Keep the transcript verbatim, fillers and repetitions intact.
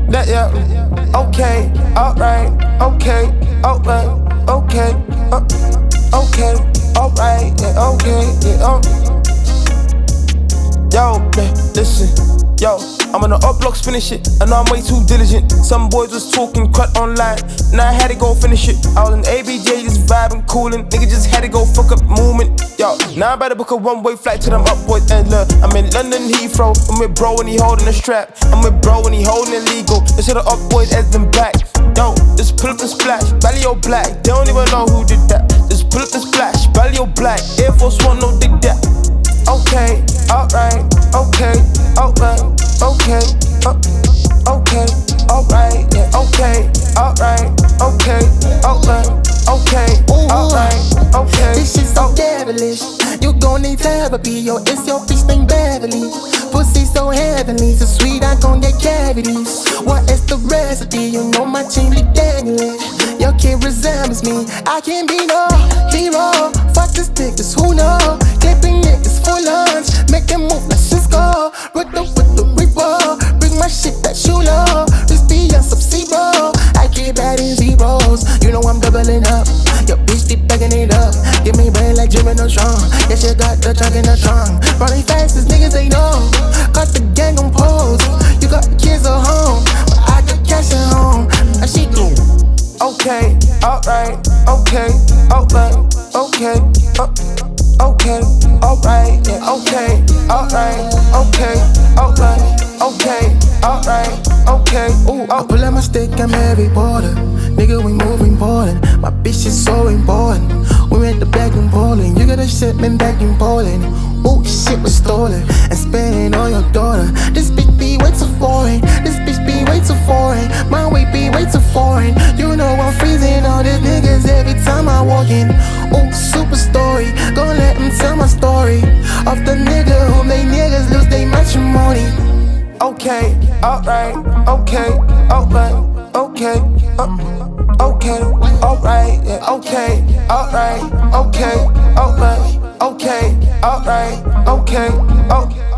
That yeah. Okay, alright, okay, alright, okay, uh, okay, alright, yeah, okay, yeah, um. Yo, man, listen, yo, I'm on the up blocks, finish it. I know I'm way too diligent. Some boys was talking crap online, now I had to go finish it. I was in A B J, just vibing, coolin'. Nigga just had to go fuck up movement. Yo, now I'm about to book a one-way flight to them up boys. And look, I'm in London Heathrow. I'm with bro and he holding a strap. I'm with bro and he holding it legal. Let's hit the up boys as them back. Yo, just pull up and splash, Balio black. They don't even know who did that. Just pull up and splash, Balio black. Air Force One, no dig that. Okay, alright, okay, alright, okay, uh, okay, alright, yeah, okay, alright, okay, alright, okay, alright, okay. This shit so devilish. You gon' need therapy, yo. It's your bitch named Beverly. Pussy so heavenly, so sweet I gon' get cavities. What is the recipe? You know my chain be dangling. Your kid resembles me. I can't be no hero. Fuck this niggas, who know? Clipping niggas full lunch, make them move like Cisco. With the with the repo, bring my shit that you love. This be on some zero. I keep adding zeros. You know I'm doubling up. Your bitch be backing it up. Give me brain like Jimmy no strong. Yeah, she got the trunk in the trunk. Running fast as niggas they know. Got the gang on pose. You got the kids at home, but I got cash at home. Now she do. Okay, alright, okay, alright, okay, uh, okay, alright, yeah, okay, alright, okay, alright, okay, alright, okay. Ooh, I pull out my stick, I'm heavy border. Nigga, we moving ballin'. My bitch is so important. We went to back in Poland. You got a shipment back in Poland. Ooh, shit was stolen and spending on your daughter. This bitch be way too foreign. This bitch be way too foreign. My weight be way too foreign. You know I'm freezing all these niggas every time I walk in. Ooh, super story. Gon' let them tell my story of the nigga who made niggas lose their matrimony. Okay, alright, okay, alright, okay, uh, okay, alright, yeah, okay, alright, okay, alright, okay, alright, okay, oh.